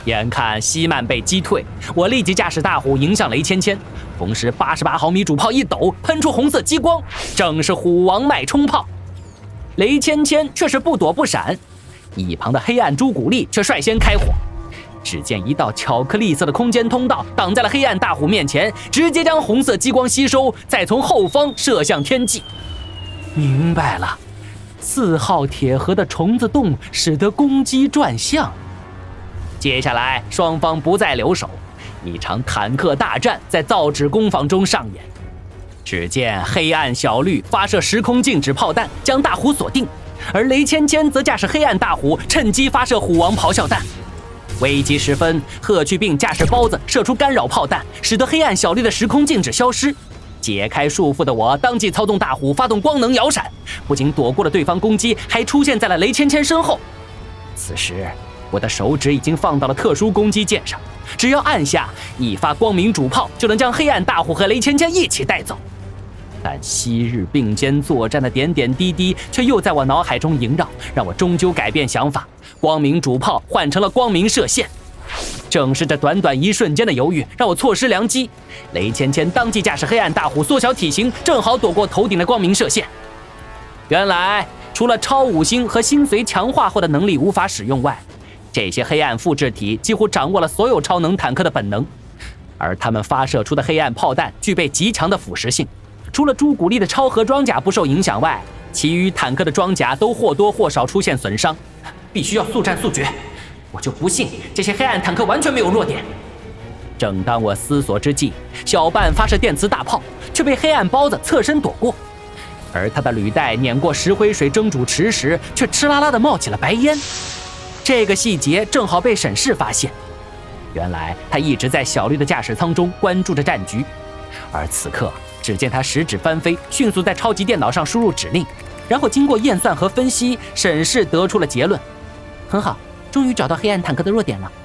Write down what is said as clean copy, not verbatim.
眼看西曼被击退，我立即驾驶大虎迎向雷芊芊，同时88毫米主炮一抖，喷出红色激光，正是虎王脉冲炮。雷芊芊却是不躲不闪，一旁的黑暗朱古力却率先开火。只见一道巧克力色的空间通道挡在了黑暗大虎面前，直接将红色激光吸收，再从后方射向天际。明白了，4号铁盒的虫子洞使得攻击转向。接下来双方不再留守，一场坦克大战在造纸工坊中上演。只见黑暗小绿发射时空静止炮弹将大虎锁定，而雷芊芊则驾驶黑暗大虎趁机发射虎王咆哮弹。危急时分，贺去病驾驶包子射出干扰炮弹，使得黑暗小绿的时空静止消失。解开束缚的我当即操纵大虎发动光能摇闪，不仅躲过了对方攻击，还出现在了雷芊芊身后。此时我的手指已经放到了特殊攻击键上，只要按下一发光明主炮，就能将黑暗大虎和雷芊芊一起带走。但昔日并肩作战的点点滴滴却又在我脑海中萦绕，让我终究改变想法，光明主炮换成了光明射线。正是这短短一瞬间的犹豫，让我错失良机。雷芊芊当即驾驶黑暗大虎缩小体型，正好躲过头顶的光明射线。原来除了超五星和星髓强化后的能力无法使用外，这些黑暗复制体几乎掌握了所有超能坦克的本能，而他们发射出的黑暗炮弹具备极强的腐蚀性。除了朱古力的超核装甲不受影响外，其余坦克的装甲都或多或少出现损伤，必须要速战速决。我就不信这些黑暗坦克完全没有弱点。正当我思索之际，小半发射电磁大炮，却被黑暗包子侧身躲过，而他的履带碾过石灰水蒸煮池时，却哧啦啦地冒起了白烟。这个细节正好被沈氏发现，原来他一直在小绿的驾驶舱中关注着战局，而此刻只见他食指翻飞，迅速在超级电脑上输入指令，然后经过验算和分析，沈氏得出了结论：很好，终于找到黑暗坦克的弱点了。